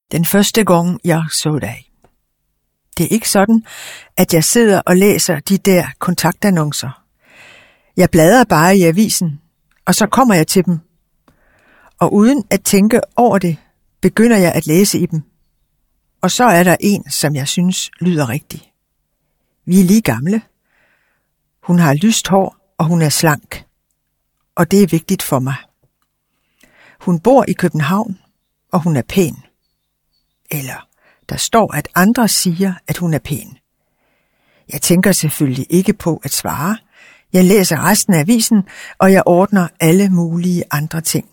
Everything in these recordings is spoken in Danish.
Den første gang, jeg så dig. Det er ikke sådan, at jeg sidder og læser de der kontaktannoncer. Jeg bladrer bare i avisen, og så kommer jeg til dem. Og uden at tænke over det, begynder jeg at læse i dem. Og så er der en, som jeg synes lyder rigtig. Vi er lige gamle. Hun har lyst hår, og hun er slank. Og det er vigtigt for mig. Hun bor i København, og hun er pæn. Eller der står, at andre siger, at hun er pæn. Jeg tænker selvfølgelig ikke på at svare. Jeg læser resten af avisen, og jeg ordner alle mulige andre ting.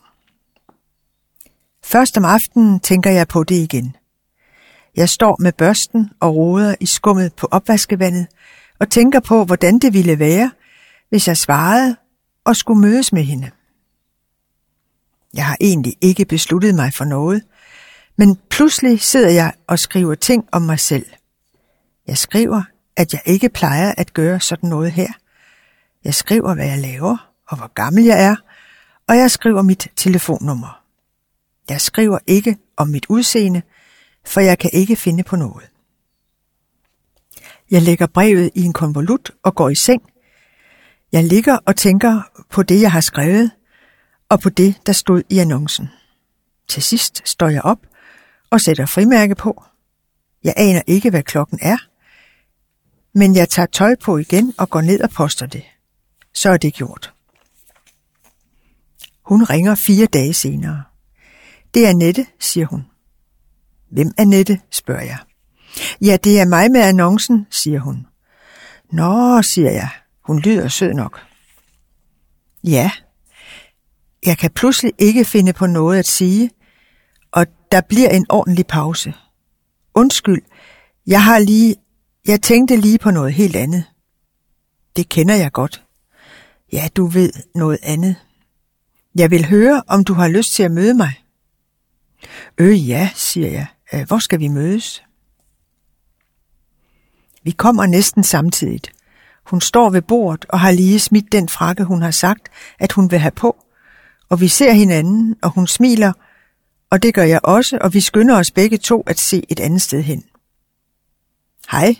Først om aftenen tænker jeg på det igen. Jeg står med børsten og roder i skummet på opvaskevandet og tænker på, hvordan det ville være, hvis jeg svarede og skulle mødes med hende. Jeg har egentlig ikke besluttet mig for noget, men pludselig sidder jeg og skriver ting om mig selv. Jeg skriver, at jeg ikke plejer at gøre sådan noget her. Jeg skriver, hvad jeg laver og hvor gammel jeg er, og jeg skriver mit telefonnummer. Jeg skriver ikke om mit udseende, for jeg kan ikke finde på noget. Jeg lægger brevet i en konvolut og går i seng. Jeg ligger og tænker på det, jeg har skrevet, og på det, der stod i annoncen. Til sidst står jeg op og sætter frimærke på. Jeg aner ikke, hvad klokken er, men jeg tager tøj på igen og går ned og poster det. Så er det gjort. Hun ringer 4 dage senere. Det er Nette, siger hun. Hvem er Nette, spørger jeg. Ja, det er mig med annoncen, siger hun. Nå, siger jeg. Hun lyder sød nok. Ja. Jeg kan pludselig ikke finde på noget at sige, og der bliver en ordentlig pause. Undskyld, jeg tænkte lige på noget helt andet. Det kender jeg godt. Ja, du ved noget andet. Jeg vil høre, om du har lyst til at møde mig. Ja, siger jeg. Hvor skal vi mødes? Vi kommer næsten samtidigt. Hun står ved bordet og har lige smidt den frakke, hun har sagt, at hun vil have på. Og vi ser hinanden, og hun smiler, og det gør jeg også, og vi skynder os begge to at se et andet sted hen. Hej.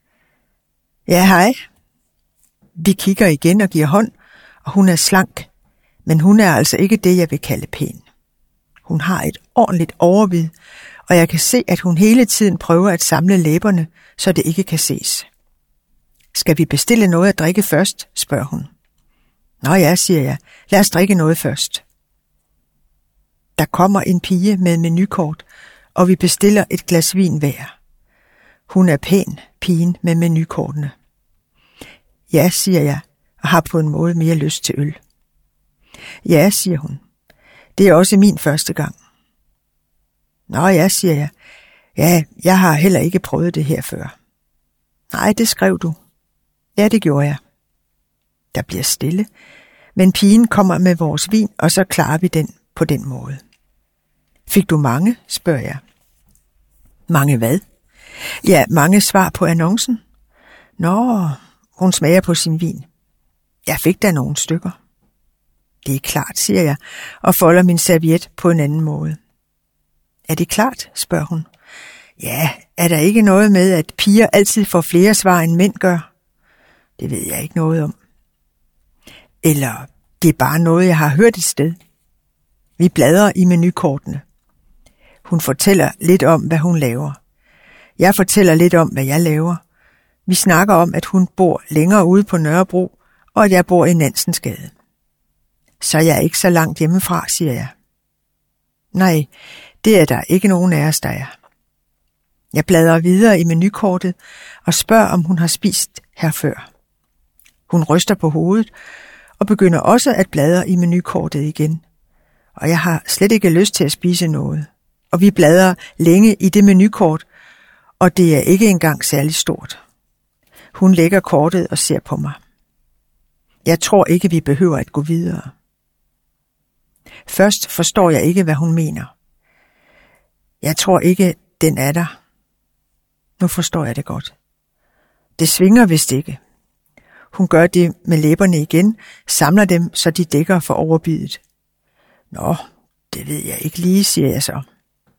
Ja, hej. Vi kigger igen og giver hånd, og hun er slank, men hun er altså ikke det, jeg vil kalde pæn. Hun har et ordentligt overvid, og jeg kan se, at hun hele tiden prøver at samle læberne, så det ikke kan ses. Skal vi bestille noget at drikke først, spørger hun. Nå ja, siger jeg. Lad os drikke noget først. Der kommer en pige med menukort, og vi bestiller et glas vin hver. Hun er pæn, pigen med menukortene. Ja, siger jeg, og har på en måde mere lyst til øl. Ja, siger hun. Det er også min første gang. Nå ja, siger jeg. Ja, jeg har heller ikke prøvet det her før. Nej, det skrev du. Ja, det gjorde jeg. Der bliver stille, men pigen kommer med vores vin, og så klarer vi den på den måde. Fik du mange, spørger jeg. Mange hvad? Ja, mange svar på annoncen. Nå, hun smager på sin vin. Jeg fik da nogle stykker. Det er klart, siger jeg, og folder min serviet på en anden måde. Er det klart, spørger hun. Ja, er der ikke noget med, at piger altid får flere svar, end mænd gør? Det ved jeg ikke noget om. Eller det er bare noget, jeg har hørt et sted. Vi bladrer i menukortene. Hun fortæller lidt om, hvad hun laver. Jeg fortæller lidt om, hvad jeg laver. Vi snakker om, at hun bor længere ude på Nørrebro, og at jeg bor i Nansensgade. Så jeg er ikke så langt hjemmefra, siger jeg. Nej, det er der ikke nogen af os, der er. Jeg bladrer videre i menukortet og spørger, om hun har spist her før. Hun ryster på hovedet og begynder også at bladre i menukortet igen. Og jeg har slet ikke lyst til at spise noget. Og vi bladrer længe i det menukort, og det er ikke engang særlig stort. Hun lægger kortet og ser på mig. Jeg tror ikke, vi behøver at gå videre. Først forstår jeg ikke, hvad hun mener. Jeg tror ikke, den er der. Nu forstår jeg det godt. Det svinger vist ikke. Hun gør det med læberne igen, samler dem, så de dækker for overbidet. Nå, det ved jeg ikke lige, siger jeg så.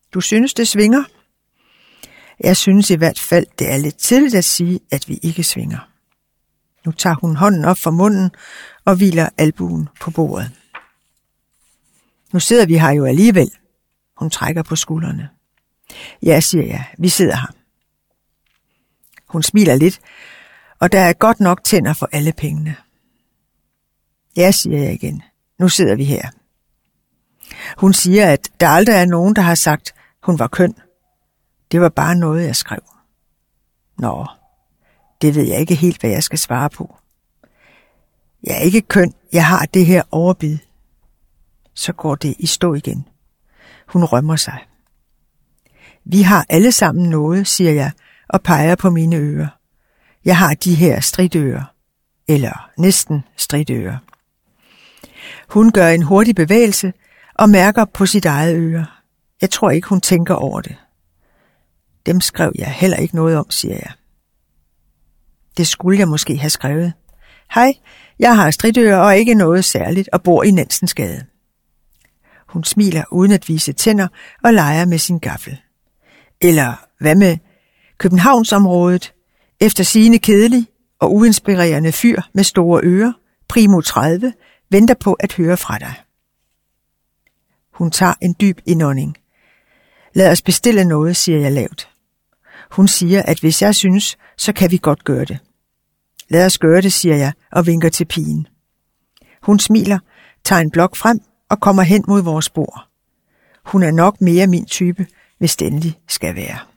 Du synes, det svinger? Jeg synes i hvert fald, det er lidt tidligt at sige, at vi ikke svinger. Nu tager hun hånden op fra munden og hviler albuen på bordet. Nu sidder vi her jo alligevel. Hun trækker på skuldrene. Ja, siger jeg, vi sidder her. Hun smiler lidt, og der er godt nok tænder for alle pengene. Ja, siger jeg igen. Nu sidder vi her. Hun siger, at der aldrig er nogen, der har sagt, hun var køn. Det var bare noget, jeg skrev. Nå, det ved jeg ikke helt, hvad jeg skal svare på. Jeg er ikke køn, jeg har det her overbid. Så går det i stå igen. Hun rømmer sig. Vi har alle sammen noget, siger jeg, og peger på mine ører. Jeg har de her stridører. Eller næsten stridører. Hun gør en hurtig bevægelse og mærker på sit eget øre. Jeg tror ikke, hun tænker over det. Dem skrev jeg heller ikke noget om, siger jeg. Det skulle jeg måske have skrevet. Hej, jeg har stridører og ikke noget særligt og bor i Nansensgade. Hun smiler uden at vise tænder og leger med sin gaffel. Eller hvad med Københavnsområdet? Efter sigende kedelig og uinspirerende fyr med store ører, primo 30, venter på at høre fra dig. Hun tager en dyb indånding. Lad os bestille noget, siger jeg lavt. Hun siger, at hvis jeg synes, så kan vi godt gøre det. Lad os gøre det, siger jeg og vinker til pigen. Hun smiler, tager en blok frem og kommer hen mod vores bord. Hun er nok mere min type, hvis det endelig skal være.